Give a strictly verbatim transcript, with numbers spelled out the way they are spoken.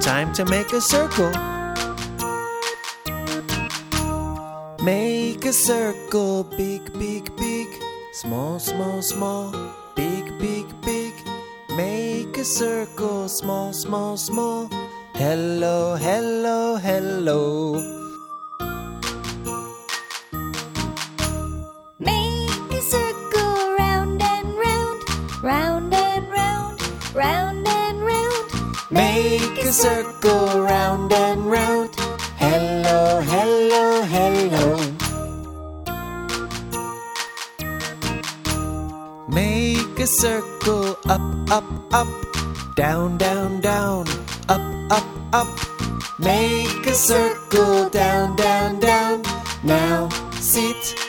Time to make a circle. Make a circle, big, big, big. Small, small, small. Big, big, big. Make a circle, small, small, small. Hello, hello, hello. Make a circle, round and round, round and round, round and round. Make a circle, round and round. Hello, hello, hello. Make a circle, up, up, up. Down, down, down. Up, up, up. Make a circle, down, down, down. Now sit